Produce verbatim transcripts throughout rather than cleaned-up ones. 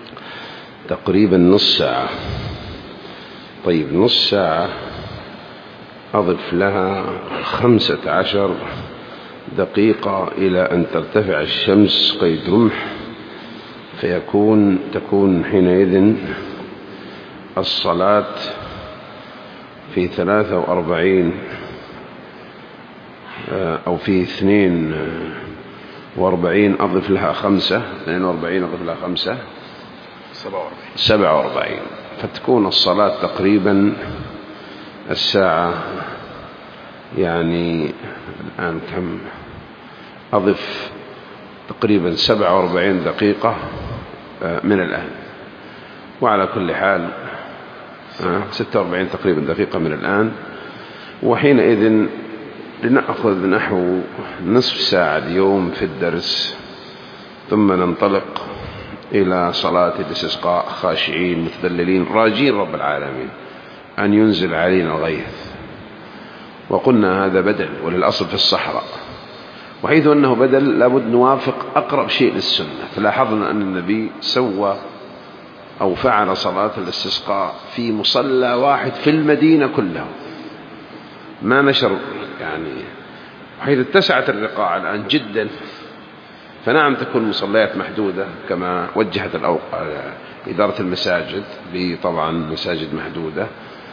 تقريبا نص ساعة. طيب نص ساعة أضف لها خمسة عشر دقيقة إلى أن ترتفع الشمس قيد رمح، فيكون تكون حينئذ الصلاة في ثلاثة وأربعين أو في اثنين وأربعين أضف لها خمسة، اثنين وأربعين أضف لها خمسة، سبعة وأربعين، فتكون الصلاة تقريبا الساعة، يعني الآن كم، أضف تقريبا سبعة وأربعين دقيقة من الآن، وعلى كل حال ستة وأربعين تقريبا دقيقة من الآن. وحينئذ لنأخذ نحو نصف ساعة اليوم في الدرس، ثم ننطلق إلى صلاة الاستسقاء خاشعين متذللين راجين رب العالمين أن ينزل علينا الغيث. وقلنا هذا بدل، وللأصل في الصحراء، وحيث أنه بدل لابد نوافق أقرب شيء للسنة. فلاحظنا أن النبي سوى أو فعل صلاة الاستسقاء في مصلى واحد في المدينة كلها، ما نشر يعني، وحيث اتسعت الرقاع الآن جدا، فنعم تكون مصليات محدودة كما وجهت إدارة المساجد بطبعا مساجد محدودة،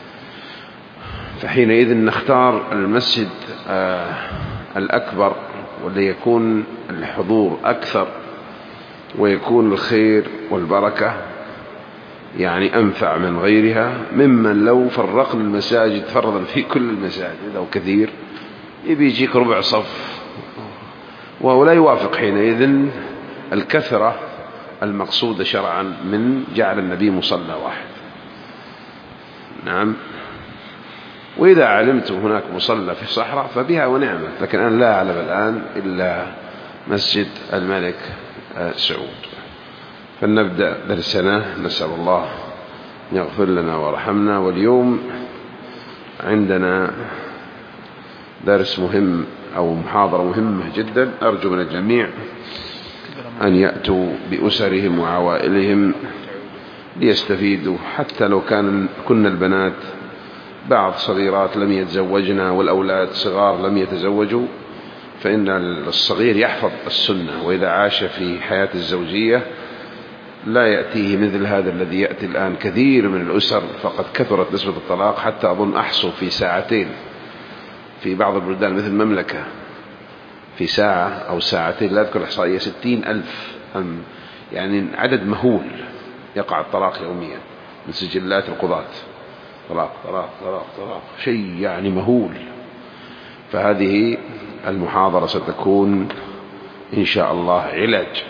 فحينئذ نختار المسجد الأكبر والذي يكون الحضور أكثر ويكون الخير والبركة يعني أنفع من غيرها، ممن لو فرقنا المساجد فرضا في كل المساجد أو كثير يبي يجيك ربع صف، وهو لا يوافق حينئذ الكثرة المقصودة شرعا من جعل النبي مصلى واحد. نعم. وإذا علمتم هناك مصلى في الصحراء فبها ونعمة، لكن أنا لا أعلم الآن إلا مسجد الملك سعود. فلنبدأ درسنا، نسأل الله يغفر لنا ورحمنا. واليوم عندنا درس مهم أو محاضرة مهمة جدا، أرجو من الجميع أن يأتوا بأسرهم وعوائلهم ليستفيدوا، حتى لو كان كنا البنات بعض صغيرات لم يتزوجنا والأولاد صغار لم يتزوجوا، فإن الصغير يحفظ السنة، وإذا عاش في حياة الزوجية لا يأتيه مثل هذا الذي يأتي الآن كثير من الأسر. فقد كثرت نسبة الطلاق، حتى أظن أحصوا في ساعتين في بعض البلدان مثل المملكة في ساعة أو ساعتين، لا أذكر إحصائية، ستين ألف، يعني عدد مهول يقع الطلاق يوميا من سجلات القضاة، طلاق طلاق طلاق طلاق، شيء يعني مهول. فهذه المحاضرة ستكون إن شاء الله علاج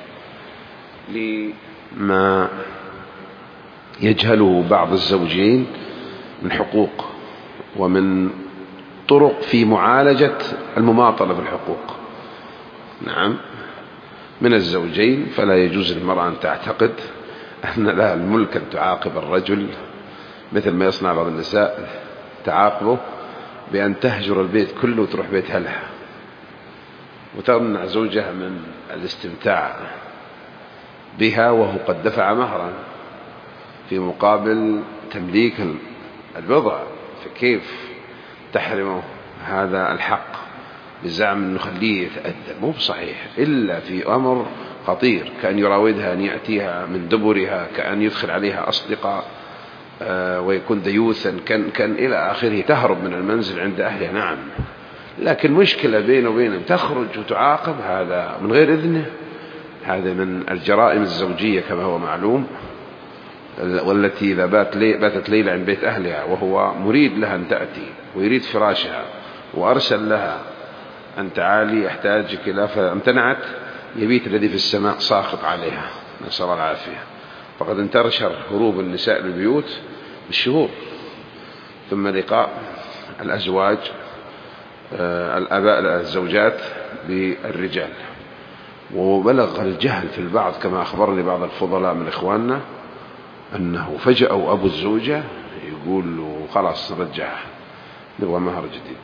لما يجهله بعض الزوجين من حقوق ومن طرق في معالجة المماطلة في الحقوق. نعم، من الزوجين. فلا يجوز للمرأة أن تعتقد أن لها الملك أن تعاقب الرجل مثل ما يصنع بعض النساء، تعاقبه بأن تهجر البيت كله وتروح بيت أهلها وتمنع زوجها من الاستمتاع بها وهو قد دفع مهرا في مقابل تمليك البضع. فكيف تحرمه هذا الحق بزعم أنه خليه يتأدب؟ مو بصحيح، إلا في أمر خطير، كأن يراودها، أن يأتيها من دبرها، كأن يدخل عليها أصدقاء ويكون ديوثا، كان, كان إلى آخره، تهرب من المنزل عند أهلها. نعم، لكن مشكلة بينه وبينهم تخرج وتعاقب هذا من غير إذنه، هذا من الجرائم الزوجية كما هو معلوم، والتي إذا بات لي باتت ليلة عند بيت أهلها وهو مريد لها أن تأتي ويريد فراشها وأرسل لها أن تعالي أحتاجك إلى، فامتنعت، يبيت الذي في السماء ساخط عليها، نسأل الله العافية. فقد انتشر هروب النساء للبيوت بالشهور، ثم لقاء الأزواج الآباء الزوجات بالرجال. وبلغ الجهل في البعض كما أخبرني بعض الفضلاء من إخواننا أنه فجأة أبو الزوجة يقول له خلاص رجعها، نبغى مهر جديد.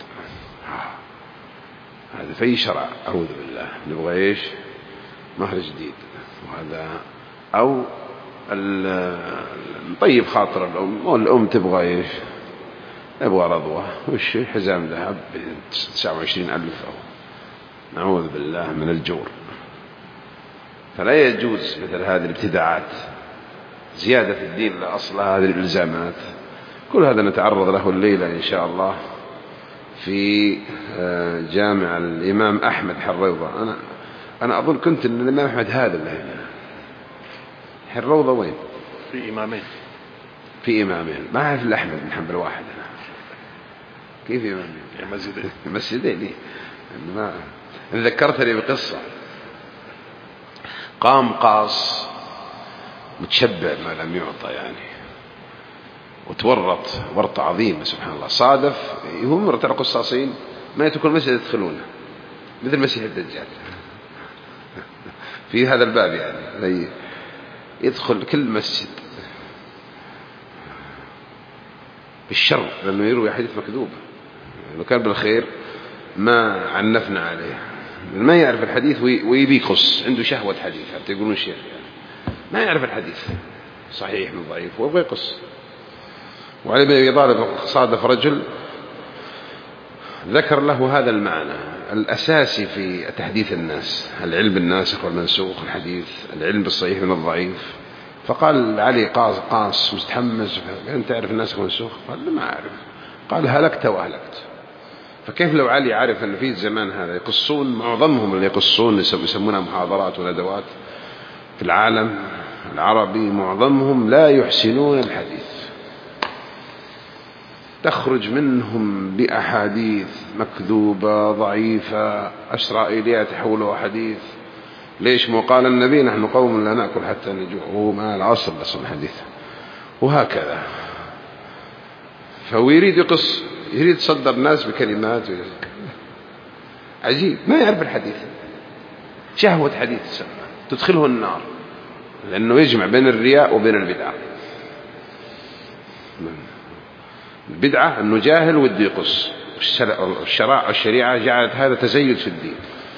هذا في شرع، أعوذ بالله، نبغى إيش؟ مهر جديد. وهذا أو طيب خاطر الأم، والأم تبغى إيش؟ تبغى رضوة، وش حزام ذهب تسعة وعشرين ألف، أو نعوذ بالله من الجور. فلا يجوز مثل هذه الابتداعات، زيادة في الدين لأصل هذه الإلزامات. كل هذا نتعرض له الليلة إن شاء الله في جامع الإمام أحمد حروضة. أنا أنا أظن كنت أن الإمام أحمد هذا اللي حروضة وين؟ في إمامين. في إمامين، ما أعرف الأحمد بن حنبل واحد. أنا كيف إمامين؟ مسجدين. مسجدين. ما ذكرتني بقصة. قام قاص متشبع ما لم يعطى يعني، وتورط ورطة عظيمة سبحان الله. صادف هم مرة القصاصين ما يتركون المسجد يدخلونه، مثل مسيح الدجال في هذا الباب يعني، يدخل كل مسجد بالشر، لأنه يروي حديث مكذوب. لو كان بالخير ما عنفنا عليه. ما يعرف الحديث ويبي يقص، عنده شهوة حديث حتى يقولون الشيخ يعني، ما يعرف الحديث صحيح من ضعيف ويبغى يقص. وعلي بن أبي طالب صادف رجل ذكر له هذا المعنى الأساسي في تحديث الناس، العلم بالناسخ والمنسوخ، الحديث العلم بالصحيح من الضعيف. فقال علي قاص قاص متحمس، أنت تعرف الناسخ والمنسوخ؟ قال ما أعرف. قال هلكت وهلكت. فكيف لو علي عارف أن في الزمان هذا يقصون، معظمهم اللي يقصون يسمونها محاضرات وندوات في العالم العربي، معظمهم لا يحسنون الحديث، تخرج منهم بأحاديث مكذوبة ضعيفة، إسرائيليات يحولوا حديث. ليش؟ مو قال النبي نحن قوم لا نأكل حتى نجوع، هو ما العصر بس الحديث وهكذا. فهو يريد يقص، يريد يصدر الناس بكلمات عجيب، ما يعرف الحديث، شهوة حديث تسمى تدخله النار، لأنه يجمع بين الرياء وبين البدعة. البدعة أنه جاهل وده يقص، الشرع الشريعة جعلت هذا تزيد في الدين.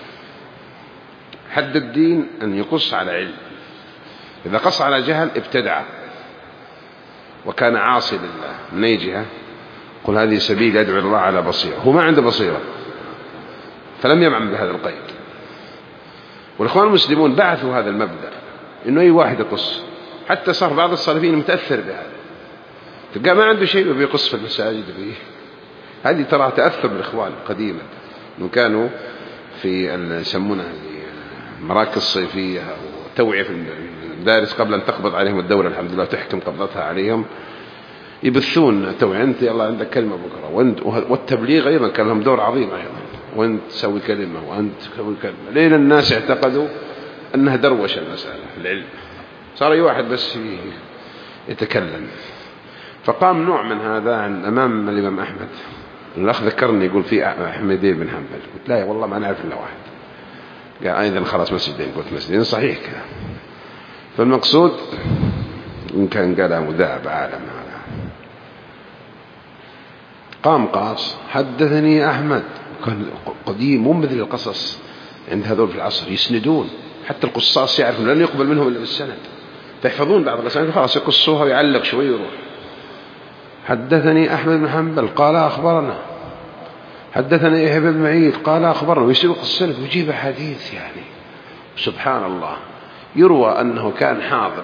حد الدين أن يقص على علم، إذا قص على جهل ابتدع وكان عاصي لله. من أي جهة؟ قل هذه سبيل يدعو الله على بصيرة، هو ما عنده بصيرة فلم يمعن بهذا القيد. والإخوان المسلمون بعثوا هذا المبدأ إنه أي واحد يقص، حتى صار بعض الصالحين متأثر بهذا، تلقى ما عنده شيء وبيقص في المساجد فيه. هذه ترى تأثر بالإخوان قديما، إنه كانوا في يسمونها المراكز الصيفية وتوعية في المدارس قبل أن تقبض عليهم الدولة الحمد لله تحكم قبضتها عليهم، يبثون توعية. أنت يلا عندك كلمة بكرة، وأنت والتبليغ أيضا كان لهم دور عظيم أيضا، وأنت تسوي كلمة وأنت تسوي كلمة، لين الناس اعتقدوا أنها دروشة المسألة في العلم، صار أي واحد بس يتكلم. فقام نوع من هذا عن أمام الإمام أحمد. الأخ ذكرني يقول في أحمد بن حنبل، قلت لا والله ما نعرف إلا واحد. قال أيضا خلاص مسجدين، قلت مسجدين صحيح كذا. فالمقصود إن كان قالها مذاعب عالم هذا. قام قاص حدثني أحمد، كان قديم مو مثل القصص عند هذول في العصر يسندون، حتى القصاص يعرفون لن يقبل منهم إلا بالسند، فيحفظون بعض الأسانيد خلاص يقصوها ويعلق شوي ويروح. حدثني أحمد بن حنبل قال أخبرنا، حدثني يحيى بن معين قال أخبرنا، ويسبق السند ويجيب حديث يعني سبحان الله. يروى أنه كان حاضر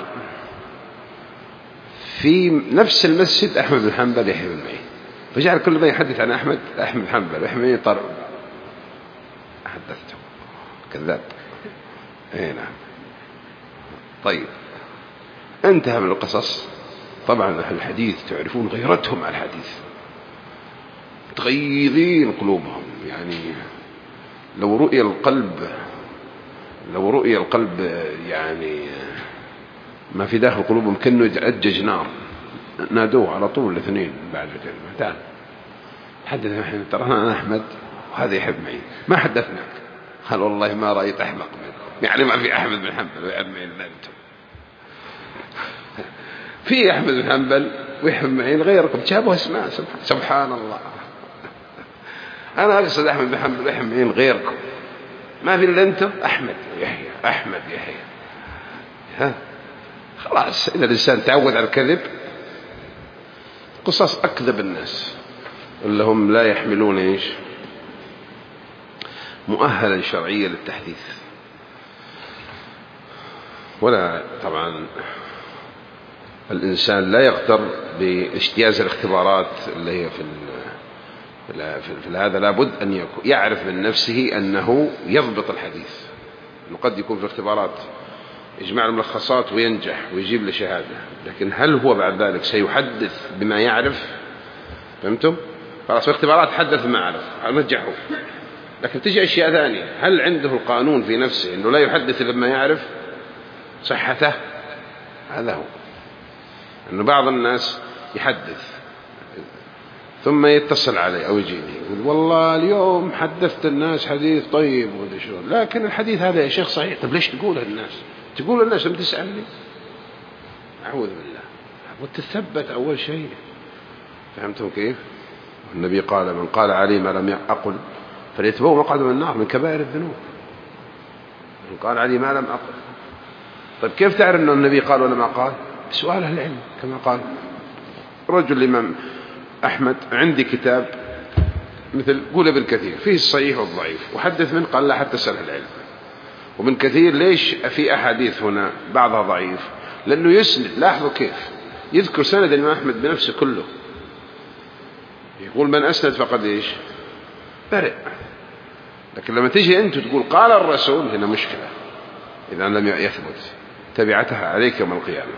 في نفس المسجد أحمد بن حنبل يحيى بن معين، فجعل كل ما يحدث عن أحمد أحمد بن حنبل يحيى بن معين طرق حدثته كذاب. اي نعم. طيب انتهى من القصص. طبعا أهل الحديث تعرفون غيرتهم على الحديث، تغيظين قلوبهم يعني. لو رؤي القلب لو رؤي القلب يعني ما في داخل قلوبهم كأنه يتأجج نار، نادوه على طول الاثنين بعد كلمة تعال حدث نحن ترى أنا أحمد وهذا يحب معي، ما حدثناك. قال والله ما رأيت أحمق منكم، يعني ما في أحمد بن حنبل ويحب معي إلا أنتم. في أحمد بن حنبل ويحب معين غيركم، جابوا اسماء سبحان الله. أنا أقصد أحمد بن حنبل ويحب معين غيركم، ما في إلا أنتم أحمد يحيى أحمد يحيى. ها خلاص إذا الإنسان تعود على الكذب، قصص أكذب الناس اللي هم لا يحملون إيش مؤهلا شرعيا للتحديث. ولا طبعا الإنسان لا يغتر باجتياز الاختبارات اللي هي في في, في هذا، لابد أن يعرف من نفسه أنه يضبط الحديث. أنه قد يكون في الاختبارات يجمع الملخصات وينجح ويجيب له شهادة، لكن هل هو بعد ذلك سيحدث بما يعرف؟ فهمتم؟ خلاص في الاختبارات حدث ما عرف نجحه، لكن تجي أشياء ثانية، هل عنده القانون في نفسه أنه لا يحدث إلا بما يعرف صحته؟ هذا هو. أنه بعض الناس يحدث ثم يتصل علي أو يجيني يقول والله اليوم حدثت الناس حديث طيب وذي شو، لكن الحديث هذا يا شيخ صحيح. طب ليش تقوله الناس؟ تقول الناس لم تسألني؟ أعوذ بالله. وتثبت أول شيء. فهمتم كيف؟ النبي قال من قال علي ما لم أقل فليتبوأ مقعده من النار من كبائر الذنوب. من قال علي ما لم أقل. طيب كيف تعرف أن النبي قال ولا ما قال؟ سؤال أهل العلم. كما قال رجل الإمام أحمد عندي كتاب مثل قول ابن كثير فيه الصحيح والضعيف، وحدث من قال لا حتى سأل العلم. وابن كثير ليش في أحاديث هنا بعضها ضعيف؟ لأنه يسند. لاحظوا كيف يذكر سند الإمام أحمد بنفسه كله، يقول من أسند فقد إيش برئ. لكن لما تيجي أنت تقول قال الرسول هنا مشكلة، إذا لم يثبت تبعتها عليك يوم القيامة.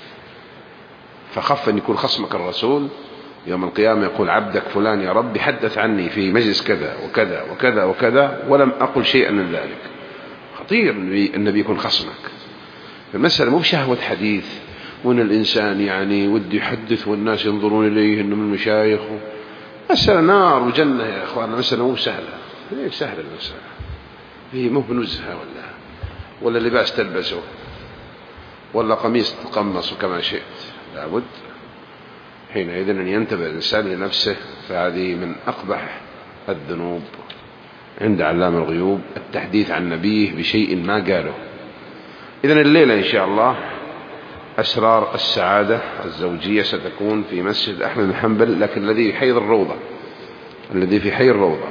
فخف أن يكون خصمك الرسول يوم القيامة يقول عبدك فلان يا رب حدث عني في مجلس كذا وكذا وكذا وكذا ولم أقل شيئا من ذلك. خطير النبي يكون خصمك. المسألة مو بشهوة حديث وأن الإنسان يعني ودي يحدث والناس ينظرون إليه إنه من المشايخ. مسألة نار وجنة يا أخوان. المسألة مو سهلة. ليه سهلة المسألة؟ هي مو بنزهة ولا ولا لباس تلبسه ولا قميص تقمص كما شئت. لابد حينئذ أن ينتبه الإنسان لنفسه. فهذه من أقبح الذنوب عند علام الغيوب التحديث عن نبيه بشيء ما قاله. إذن الليلة إن شاء الله أسرار السعادة الزوجية ستكون في مسجد أحمد بن حنبل، لكن الذي في حي الروضة الذي في حي الروضة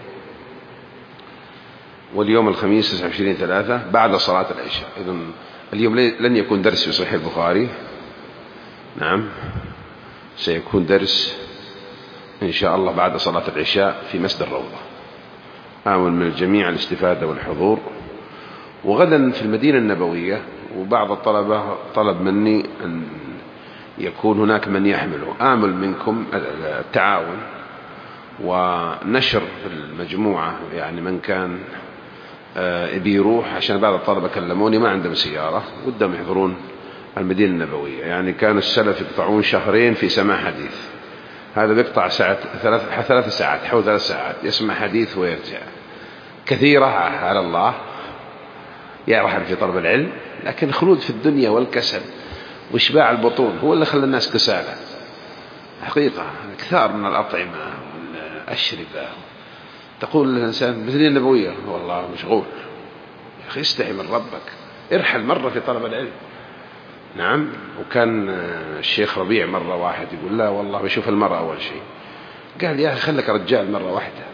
واليوم الخميس تسعة وعشرين ثلاثة بعد صلاة العشاء. إذن اليوم لن يكون درس في صحيح البخاري، نعم سيكون درس إن شاء الله بعد صلاة العشاء في مسجد الروضة. آمل من الجميع الاستفادة والحضور. وغدا في المدينة النبوية، وبعض الطلبة طلب مني أن يكون هناك من يحمله. آمل منكم التعاون ونشر في المجموعة، يعني من كان بيروح، عشان بعض الطلبة كلموني ما عندهم سيارة ودهم يحضرون المدينة النبوية. يعني كان السلف يقطعون شهرين في سماع حديث، هذا بيقطع ساعة ثلاث ثلاث ساعات حول ثلاث ساعات يسمع حديث ويرجع. كثيرة على الله يرحل في طلب العلم، لكن خلود في الدنيا والكسل وإشباع البطون هو اللي خلى الناس كسالى. حقيقة كثار من الأطعمة والأشربة. تقول الإنسان المدينة النبوية والله مشغول. يا أخي استحي من ربك، ارحل مرة في طلب العلم. نعم. وكان الشيخ ربيع مرة واحد يقول لا والله بشوف المرأة أول شيء. قال يا أخي خلك رجال مرة واحدة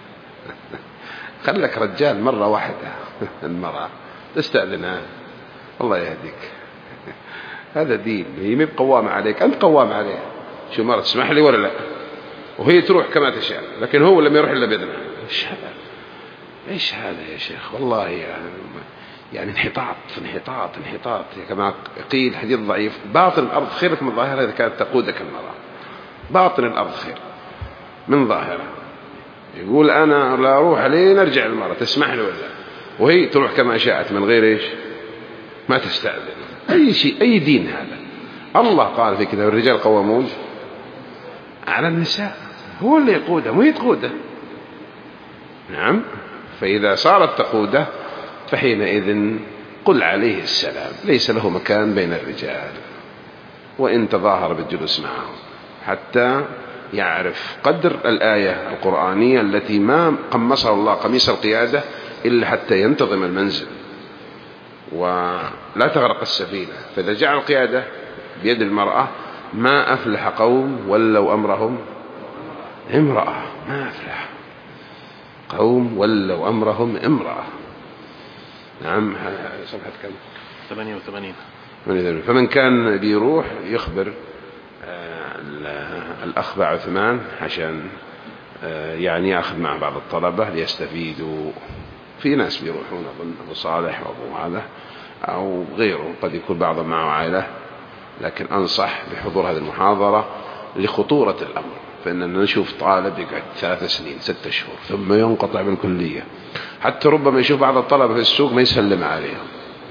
خلك رجال مرة واحدة المرأة تستأذنها الله يهديك. هذا دين. هي مي بقوامة عليك، أنت قوام عليها. شو مرة تسمح لي ولا لا؟ وهي تروح كما تشاء، لكن هو لم يروح إلا بإذنها. إيش هذا؟ إيش هذا يا شيخ؟ والله يعني يعني انحطاط انحطاط انحطاط. كما قيل حديث ضعيف باطن الأرض خير من ظاهرها إذا كانت تقودك المرأة. باطن الأرض خير من ظاهرها. يقول أنا لا أروح عليه نرجع المرأة تسمح له ولا، وهي تروح كما شاءت من غير إيش ما تستأذن. أي شيء أي دين هذا؟ الله قال في كتاب الرجال قوامون على النساء، هو اللي يقوده مو يتقوده. نعم. فإذا صارت تقوده فحينئذ قل عليه السلام، ليس له مكان بين الرجال وإن تظاهر بالجلوس معهم، حتى يعرف قدر الآية القرآنية التي ما قمصها الله قميص القيادة إلا حتى ينتظم المنزل. ولا تغرق السفينة. فإذا جعل القيادة بيد المرأة ما أفلح قوم ولوا أمرهم امرأة، ما أفلح قوم ولوا أمرهم امرأة. نعم. صفحة كم؟ ثمانية وثمانين. فمن كان بيروح يخبر الأخ عثمان عشان يعني يأخذ مع بعض الطلبة ليستفيدوا. في ناس بيروحون أظن أبو صالح وأبو هذا أو غيره، قد يكون بعضهم معه عائلة، لكن أنصح بحضور هذه المحاضرة لخطورة الأمر. فإننا نشوف طالب يقعد ثلاث سنين ستة شهور ثم ينقطع بالكلية، حتى ربما يشوف بعض الطلبة في السوق ما يسلم عليهم،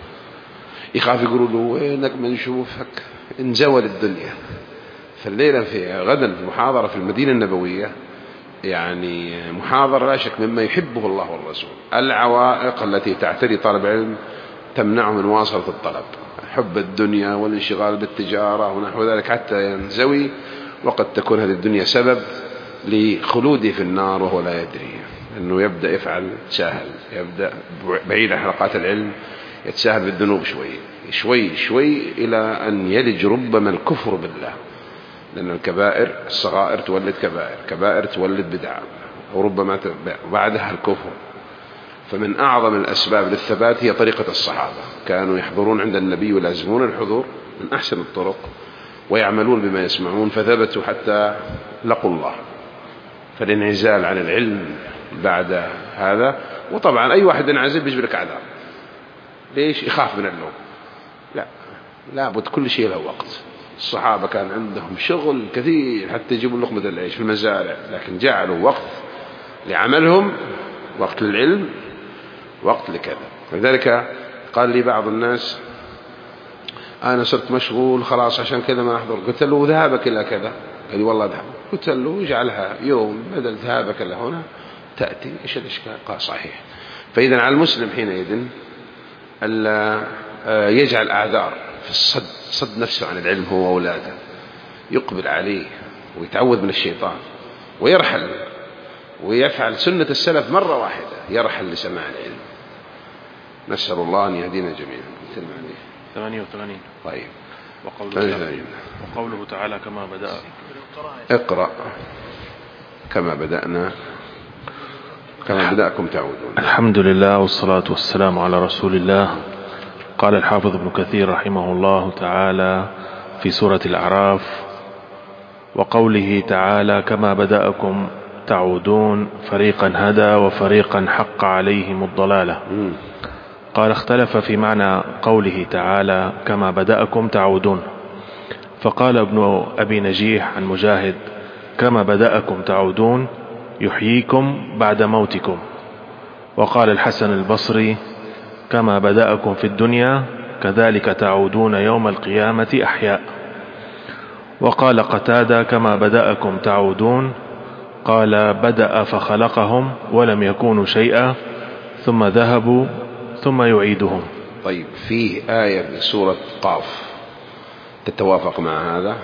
يخاف يقولوا له وينك ما نشوفك، انزول الدنيا. فالليلة في غدا في محاضرة في المدينة النبوية، يعني محاضرة لا شك مما يحبه الله والرسول، العوائق التي تعتري طالب علم تمنعه من مواصلة الطلب، حب الدنيا والانشغال بالتجارة ونحو ذلك حتى ينزوي، وقد تكون هذه الدنيا سبب لخلوده في النار وهو لا يدري. أنه يبدأ يفعل سهل، يبدأ بعيد عن حلقات العلم يتساهل بالذنوب شوي شوي شوي إلى أن يلج ربما الكفر بالله، لأن الكبائر الصغائر تولد كبائر، كبائر تولد بدعة، وربما بعدها الكفر. فمن أعظم الأسباب للثبات هي طريقة الصحابة، كانوا يحضرون عند النبي ويلازمون الحضور من أحسن الطرق ويعملون بما يسمعون، فثبتوا حتى لقوا الله. فالانعزال عن العلم بعد هذا، وطبعا أي واحد ينعزل بيجبرك عذاب. ليش؟ يخاف من اللوم. لا، لابد كل شيء له وقت. الصحابة كان عندهم شغل كثير حتى يجيبوا لقمة العيش في المزارع، لكن جعلوا وقت لعملهم، وقت للعلم، وقت لكذا. لذلك قال لي بعض الناس أنا صرت مشغول خلاص عشان كذا ما أحضر. قلت له ذهابك إلى كذا؟ قال لي والله ذهب. قلت له اجعلها يوم بدل ذهابك إلى هنا تأتي، إيش الإشكال؟ قال صحيح. فإذا على المسلم حينئذ ألا يجعل أعذار في الصد صد نفسه عن العلم هو وأولاده، يقبل عليه ويتعوذ من الشيطان ويرحل ويفعل سنة السلف مرة واحدة، يرحل لسماع العلم. نسأل الله أن يهدينا جميعا. ثمانية وثمانين. طيب. وقوله, وقوله تعالى كما بدأ. اقرأ كما بدأنا كما بدأكم تعودون. الحمد لله والصلاة والسلام على رسول الله. قال الحافظ ابن كثير رحمه الله تعالى في سورة الأعراف: وقوله تعالى كما بدأكم تعودون فريقا هدى وفريقا حق عليهم الضلالة. قال اختلف في معنى قوله تعالى كما بدأكم تعودون، فقال ابن أبي نجيح عن مجاهد كما بدأكم تعودون يحييكم بعد موتكم. وقال الحسن البصري كما بدأكم في الدنيا كذلك تعودون يوم القيامة أحياء. وقال قتادة كما بدأكم تعودون، قال بدأ فخلقهم ولم يكونوا شيئا ثم ذهبوا ثم يعيدهم. طيب، فيه آية في سورة قاف تتوافق مع هذا: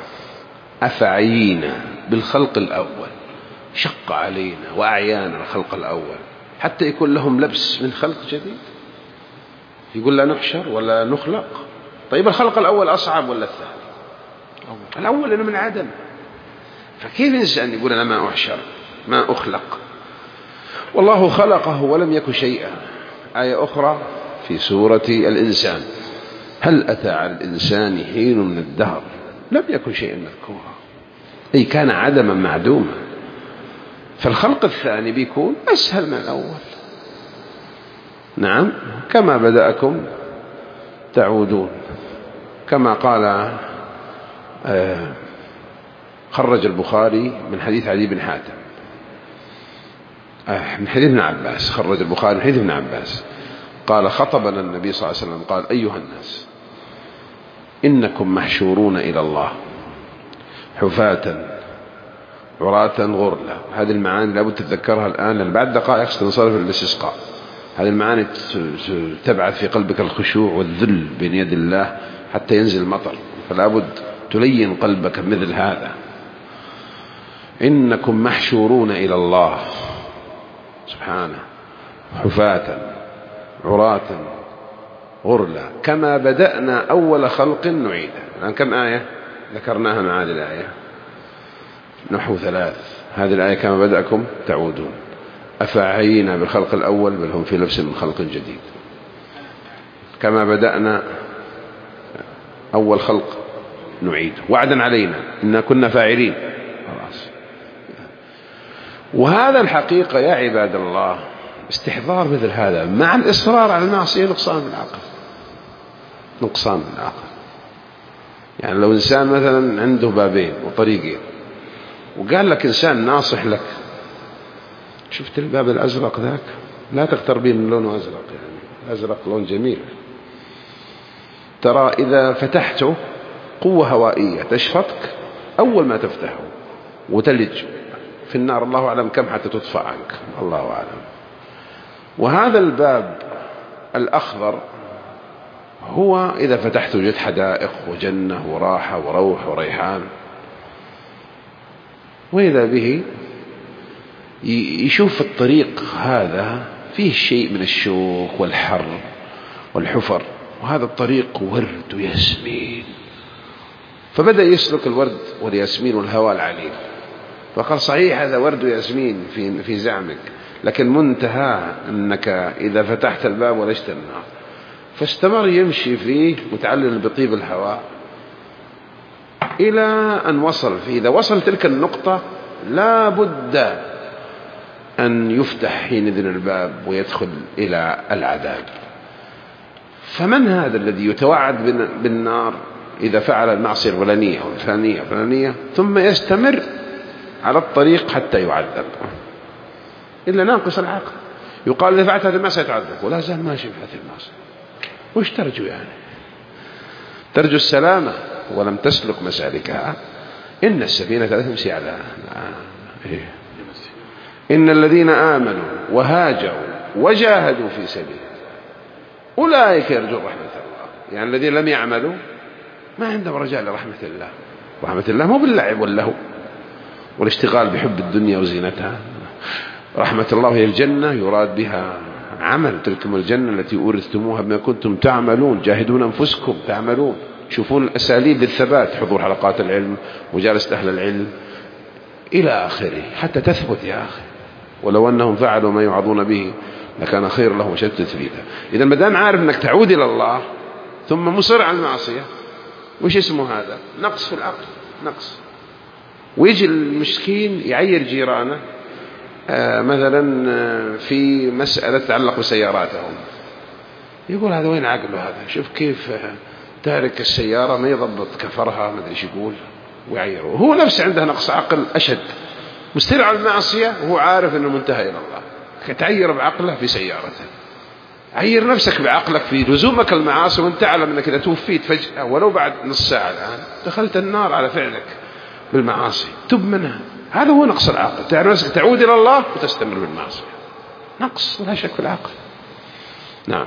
أفعينا بالخلق الأول شق علينا وأعيانا الخلق الأول حتى يكون لهم لبس من خلق جديد. يقول لا نحشر ولا نخلق. طيب الخلق الأول أصعب ولا الثاني؟ الأول أنا من عدم، فكيف إنسان يقول أنا ما أحشر ما أخلق؟ والله خلقه ولم يكن شيئا. آية أخرى في سورة الإنسان: هل أتى على الإنسان حين من الدهر لم يكن شيئا مذكورا، أي كان عدما معدوما. فالخلق الثاني بيكون أسهل من الأول. نعم، كما بدأكم تعودون، كما قال آه خرج البخاري من حديث علي بن حاتم آه من حديث ابن عباس، خرج البخاري من حديث ابن عباس قال خطبنا النبي صلى الله عليه وسلم قال: أيها الناس إنكم محشورون إلى الله حفاة عراة غرلا. هذه المعاني لابد تتذكرها الآن، لأن بعد دقائق ستنصرف الاستسقاء. هذه المعاني تبعث في قلبك الخشوع والذل بين يد الله حتى ينزل المطر، فلابد تلين قلبك مثل هذا. إنكم محشورون إلى الله سبحانه حفاة عراة غرلا كما بدأنا أول خلق نعيده. الآن كم آية ذكرناها مع هذه الآية؟ نحو ثلاث. هذه الآية كما بدأكم تعودون، أفعينا بالخلق الأول بل هم في لبس من خلق جديد. كما بدأنا أول خلق نعيد وعدا علينا إنا كنا فاعلين. خلاص. وهذا الحقيقة يا عباد الله استحضار مثل هذا مع الإصرار على المعصية نقصان من العقل، نقصان من العقل. يعني لو إنسان مثلا عنده بابين وطريقين وقال لك إنسان ناصح لك شفت الباب الأزرق ذاك لا تقتربين من لونه أزرق، يعني الأزرق لون جميل، ترى إذا فتحته قوة هوائية تشفطك أول ما تفتحه وتلج في النار، الله أعلم كم حتى تطفأ عنك، الله أعلم. وهذا الباب الأخضر هو إذا فتحته وجدت حدائق وجنة وراحة وروح وريحان، وإذا به يشوف الطريق هذا فيه شيء من الشوك والحر والحفر، وهذا الطريق ورد وياسمين، فبدأ يسلك الورد والياسمين والهواء العليل، فقال صحيح هذا ورد وياسمين في في زعمك، لكن منتهى أنك إذا فتحت الباب ولجت النار. فاستمر يمشي فيه متعلل بطيب الهواء إلى أن وصل فيه. إذا وصل تلك النقطة لا بد أن يفتح حينئذ الباب ويدخل إلى العذاب. فمن هذا الذي يتوعد بالنار إذا فعل المعصية الفلانية أو الفلانية الفلانية ثم يستمر على الطريق حتى يعذب؟ إلا ناقص العقل. يقال إذا فعلت هذه المعصية تعذب ولا زال ماشي في هذه المعصية. وش ترجو يعني؟ ترجو السلامة ولم تسلك مسالكها. إن السفينة لا تمشي على إيه؟ إن الذين آمنوا وهاجروا وجاهدوا في سبيل أولئك يرجون رحمة الله. يعني الذين لم يعملوا ما عندهم رجاء لرحمة الله. رحمة الله مو باللعب واللهو والاشتغال بحب الدنيا وزينتها. رحمة الله هي الجنة يراد بها عمل، تلكم الجنة التي أورثتموها بما كنتم تعملون، جاهدون أنفسكم تعملون، تشوفون الأساليب للثبات، حضور حلقات العلم وجالسة أهل العلم إلى آخره حتى تثبت يا أخي. ولو أنهم فعلوا ما يوعظون به لكان خير لهم وشد تثبيتا. إذا ما دام عارف أنك تعود إلى الله ثم مصر على المعصية وش اسمه هذا؟ نقص في العقل، نقص. ويجي المسكين يعير جيرانه آه مثلا آه في مسألة تتعلق بسياراتهم، يقول هذا وين عقله هذا؟ شوف كيف آه تارك السيارة ما يضبط كفرها ما ادري ايش يقول ويعيره. هو نفسه عنده نقص عقل أشد، مستر على المعصية وهو عارف أنه منتهى إلى الله. تعير بعقله في سيارته، عير نفسك بعقلك في لزومك المعاصي وانت تعلم أنك إذا توفيت فجأة ولو بعد نص ساعة الآن دخلت النار على فعلك بالمعاصي، تب منها. هذا هو نقص العقل. تعرف نفسك تعود إلى الله وتستمر بالمعاصي، نقص لا شك في العقل. نعم.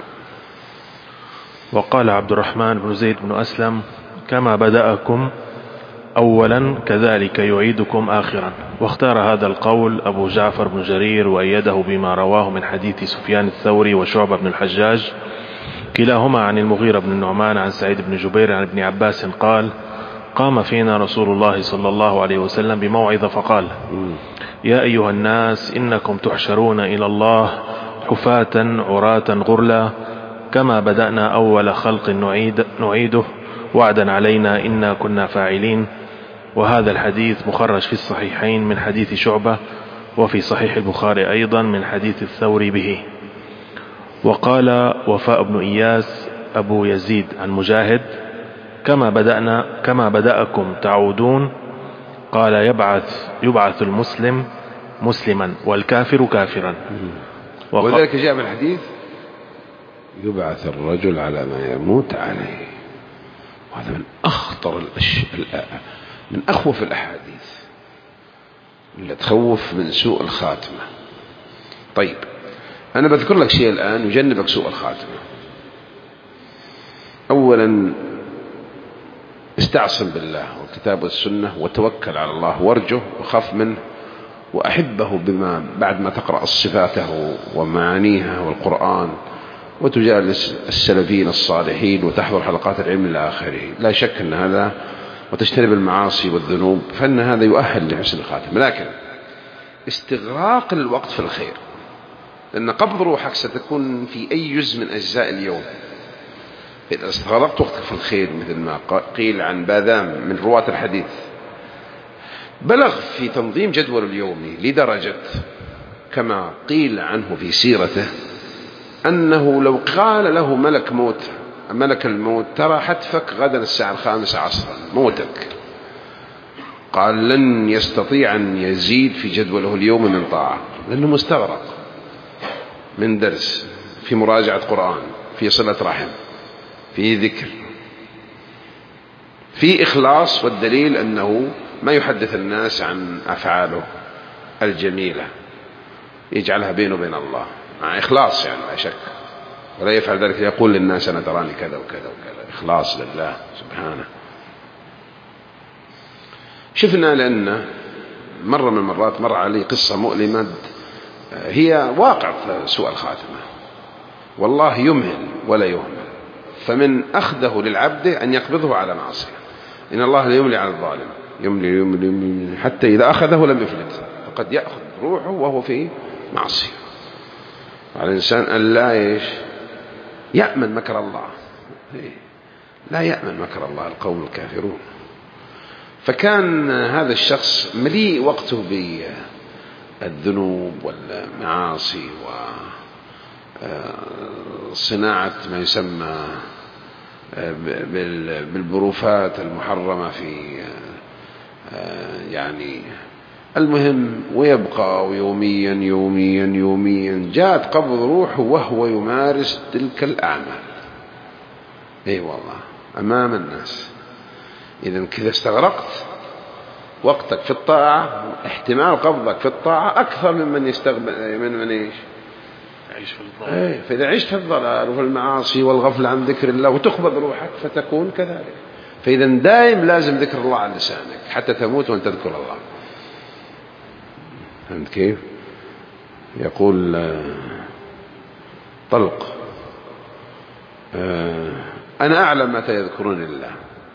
وقال عبد الرحمن بن زيد بن أسلم كما بدأكم أولا كذلك يعيدكم آخرا. واختار هذا القول أبو جعفر بن جرير وأيده بما رواه من حديث سفيان الثوري وشعبة بن الحجاج كلاهما عن المغيرة بن النعمان عن سعيد بن جبير عن ابن عباس قال قام فينا رسول الله صلى الله عليه وسلم بموعظة فقال يا أيها الناس إنكم تحشرون إلى الله حفاة عراة غرلا كما بدأنا أول خلق نعيد نعيده وعدا علينا إنا كنا فاعلين. وهذا الحديث مخرج في الصحيحين من حديث شعبة وفي صحيح البخاري أيضا من حديث الثوري به. وقال وفاء بن إياس أبو يزيد عن مجاهد كما بدأنا كما بدأكم تعودون قال يبعث يبعث المسلم مسلما والكافر كافرا. وذلك جاء من الحديث يبعث الرجل على ما يموت عليه. وهذا من أخطر الأشياء، من أخوف الأحاديث اللي تخوف من سوء الخاتمة. طيب أنا بذكر لك شيء الآن يجنبك سوء الخاتمة. أولا استعصم بالله والكتاب والسنة وتوكل على الله وارجه وخاف منه وأحبه بما بعد ما تقرأ صفاته ومعانيها والقرآن وتجالس السلفيين الصالحين وتحضر حلقات العلم إلى آخره. لا شك أن هذا، وتجتنب المعاصي والذنوب، فإن هذا يؤهل لحسن الخاتمة. لكن استغراق الوقت في الخير، لأن قبض روحك ستكون في أي جزء من أجزاء اليوم. إذا استغرقت وقتك في الخير مثل ما قيل عن باذام من رواة الحديث، بلغ في تنظيم جدول اليومي لدرجة كما قيل عنه في سيرته أنه لو قال له ملك موت ملك الموت ترى حتفك غدا الساعة الخامسة عصرا موتك، قال لن يستطيع أن يزيد في جدوله اليوم من طاعة، لأنه مستغرق من درس، في مراجعة قرآن، في صلة رحم، في ذكر، في إخلاص. والدليل أنه ما يحدث الناس عن أفعاله الجميلة، يجعلها بينه وبين الله مع إخلاص يعني لا شك، ولا يفعل ذلك يقول للناس أنا تراني كذا وكذا وكذا، إخلاص لله سبحانه. شفنا لأن مرة من المرات مر علي قصة مؤلمة هي واقع سوء الخاتمة، والله يمهل ولا يهمل، فمن أخذه للعبد أن يقبضه على معصية. إن الله لا يملي على الظالم، يملي يملي يملي حتى إذا أخذه لم يفلت، فقد يأخذ روحه وهو في معصية. على الإنسان أن لا إيش يأمن مكر الله، لا يأمن مكر الله القوم الكافرون. فكان هذا الشخص مليء وقته بالذنوب والمعاصي وصناعة ما يسمى بالبروفات المحرمة في يعني المهم، ويبقى يوميا يوميا يوميا جاءت قبض روحه وهو يمارس تلك الأعمال. اي والله أمام الناس. إذن كذا استغرقت وقتك في الطاعة، احتمال قبضك في الطاعة أكثر ممن يستقبل من من إيش يعيش في الضلال. ايه فإذا عشت في الضلال وفي المعاصي والغفلة عن ذكر الله وتقبض روحك فتكون كذلك. فإذا دائم لازم ذكر الله على لسانك حتى تموت وأن تذكر الله. فهمت كيف؟ يقول طلق أنا أعلم متى يذكرون الله.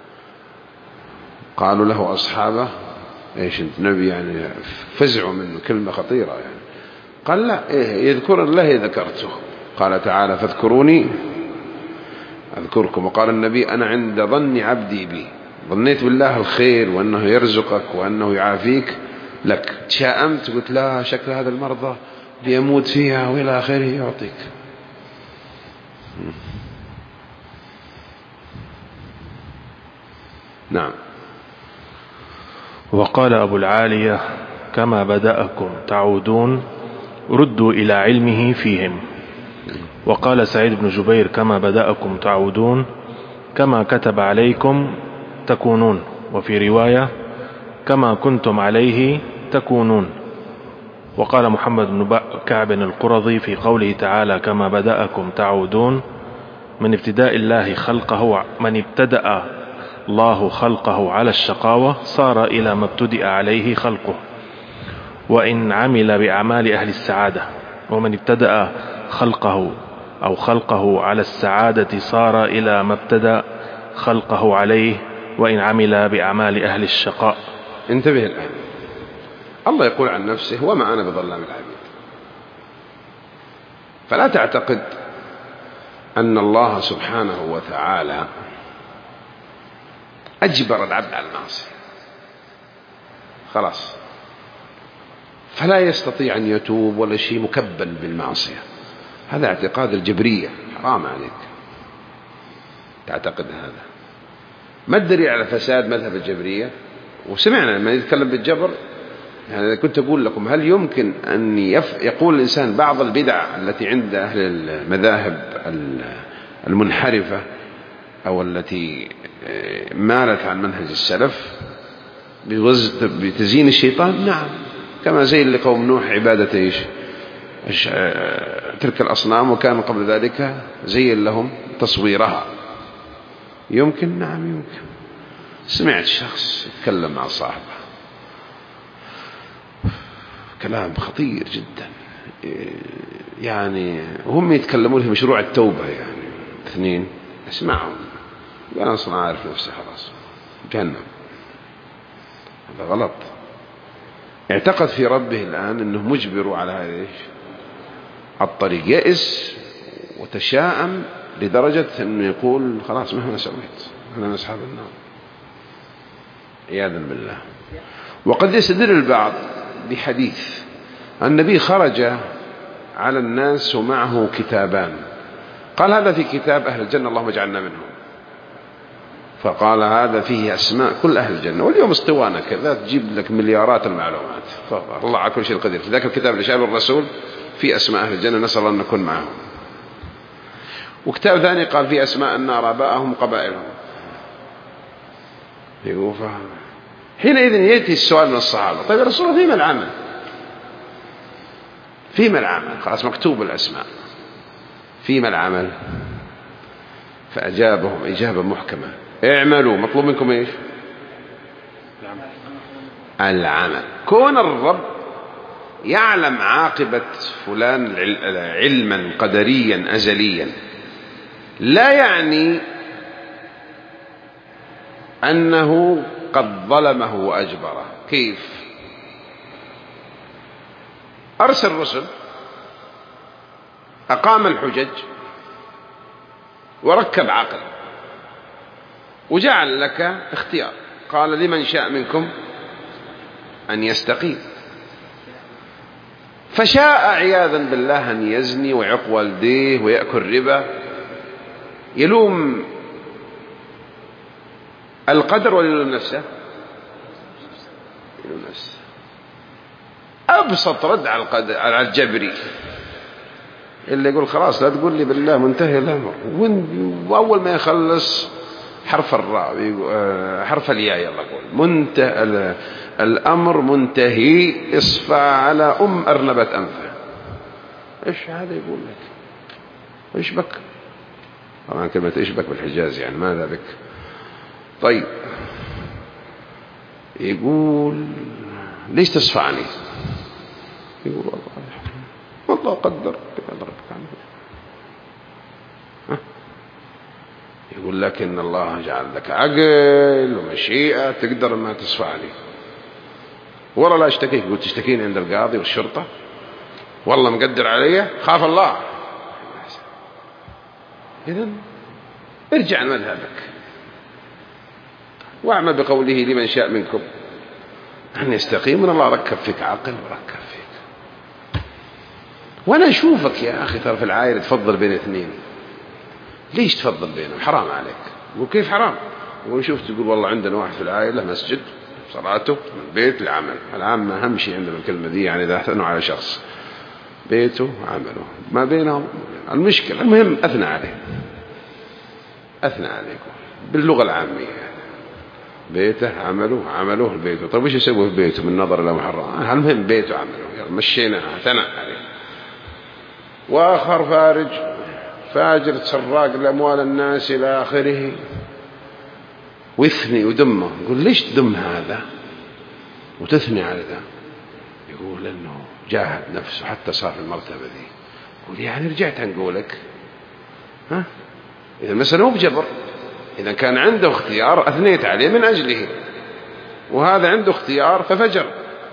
قالوا له أصحابه إيش أنت نبي يعني؟ فزعوا منه كلمة خطيرة يعني. قال لا إيه يذكر الله ذكرته. قال تعالى فاذكروني أذكركم. وقال النبي أنا عند ظن عبدي بي، ظنيت بالله الخير وأنه يرزقك وأنه يعافيك لك، تشاءمت قلت لا شكل هذا المرضى بيموت فيها وإلى آخره يعطيك. نعم. وقال أبو العالية كما بدأكم تعودون ردوا إلى علمه فيهم. وقال سعيد بن جبير كما بدأكم تعودون كما كتب عليكم تكونون، وفي رواية كما كنتم عليه تكونون. وقال محمد بن كعب القرظي في قوله تعالى كما بدأكم تعودون من ابتداء الله خلقه من ابتدأ الله خلقه على الشقاوة صار إلى ما ابتدأ عليه خلقه، وإن عمل بأعمال أهل السعادة، ومن ابتدأ خلقه أو خلقه على السعادة صار إلى ما ابتدأ خلقه عليه، وإن عمل بأعمال أهل الشقاء. انتبه الآن، الله يقول عن نفسه وما أنا بظلام العبيد، فلا تعتقد أن الله سبحانه وتعالى أجبر العبد على المعصية خلاص، فلا يستطيع أن يتوب ولا شيء مكبل بالمعصية. هذا اعتقاد الجبرية، حرام عليك تعتقد هذا. ما الدليل على فساد مذهب الجبرية؟ وسمعنا لما يتكلم بالجبر يعني كنت أقول لكم هل يمكن أن يقول الإنسان بعض البدع التي عند أهل المذاهب المنحرفة أو التي مالت عن منهج السلف بتزيين الشيطان؟ نعم، كما زين لقوم نوح عبادة إيش تلك الأصنام، وكان قبل ذلك زين لهم تصويرها. يمكن؟ نعم يمكن. سمعت شخص يتكلم مع صاحبه كلام خطير جدا، يعني هم يتكلمون في مشروع التوبة، يعني اثنين اسمعهم، أنا أصلا عارف نفسي خلاص جهنم. هذا غلط. اعتقد في ربه الآن أنه مجبر على هذا الطريق، يئس وتشاءم لدرجة أنه يقول خلاص مهما سويت أنا من أصحاب النار عياذا بالله. وقد يستدل البعض بحديث النبي خرج على الناس ومعه كتابان، قال هذا في كتاب أهل الجنة اللهم اجعلنا منهم، فقال هذا فيه أسماء كل أهل الجنة، واليوم اسطوانة كذا تجيب لك مليارات المعلومات، الله على كل شيء قدير. في ذاك الكتاب اللي شاله الرسول في أسماء أهل الجنة نسأل الله أن نكون معهم. وكتاب ثاني قال في أسماء النار آباءهم قبائلهم. يقول فهم. حينئذ يأتي السؤال من الصحابة طيب يا رسول الله فيما العمل؟ فيما العمل؟ خلاص مكتوب الأسماء، فيما العمل؟ فأجابهم إجابة محكمة اعملوا، مطلوب منكم إيش؟ العمل. كون الرب يعلم عاقبة فلان علما قدريا أزليا لا يعني أنه قد ظلمه وأجبره. كيف؟ أرسل رسل، أقام الحجج، وركب عقل، وجعل لك اختيار، قال لمن شاء منكم أن يستقيم، فشاء عياذا بالله أن يزني ويعق والديه ويأكل ربا، يلوم القدر ولا يلوم نفسه؟ يلوم نفسه. أبسط رد على القدر على الجبري اللي يقول خلاص لا تقول لي بالله منتهي الأمر، وأول ما يخلص حرف الراء حرف الياء يلا قول منتهى الأمر منتهي، اصفى على أم أرنبة أنفه. إيش هذا يقول لك؟ إيش بك؟ طبعا كلمة إيش بك بالحجاز يعني ماذا بك؟ طيب يقول ليش تصفعني؟ يقول والله والله قدر ربك عنه. يقول لك إن الله جعل لك عقل ومشيئة تقدر ما تصفعني. والله لا اشتكيك، يقول تشتكين عند القاضي والشرطة؟ والله مقدر علي، خاف الله. إذن ارجع مذهبك واعمل بقوله لمن شاء منكم أن يستقيم، من الله ركب فيك عقل وركب فيك. وأنا أشوفك يا أخي ترى في العائلة تفضل بين اثنين، ليش تفضل بينهم؟ حرام عليك. يقول كيف حرام؟ يقول شوف تقول والله عندنا واحد في العائلة مسجد صلاته من بيت لعمل، العامة أهم شيء عندنا الكلمة دي، يعني إذا أثنوا على شخص بيته عمله ما بينهم المشكلة. المهم أثنى عليه، أثنى عليكم باللغة العامية، بيته عمله عمله بيته. طيب وش يسوي في بيته من نظر إلى محرم؟ المهم بيته عمله مشيناها ثنى عليه. وآخر فارج فاجر سراق لأموال الناس إلى آخره ويثني ودمه. يقول ليش تدم هذا وتثني على ذا؟ يقول لأنه جاهد نفسه حتى صار في المرتبة دي. يقول يعني رجعت نقولك ها إذا المسألة مو بجبر، إذا كان عنده اختيار أثنيت عليه من أجله، وهذا عنده اختيار ففجر.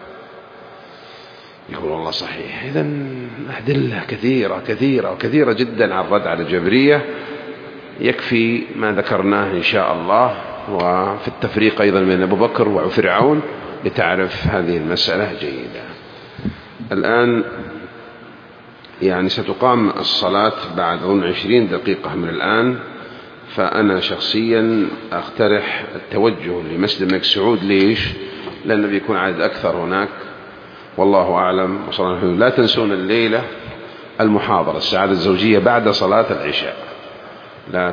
يقول والله صحيح. إذن أدلة كثيرة كثيرة وكثيرة جدا على الرد على الجبرية، يكفي ما ذكرناه إن شاء الله، وفي التفريق أيضا بين أبو بكر وفرعون لتعرف هذه المسألة جيدة. الآن يعني ستقام الصلاة بعد عشرين دقيقة من الآن، فأنا شخصيا أقترح التوجه لمسجد الملك سعود. ليش؟ لأنه بيكون عدد أكثر هناك، والله أعلم. وصلى الله عليه وسلم. لا تنسون الليلة المحاضرة السعادة الزوجية بعد صلاة العشاء. لا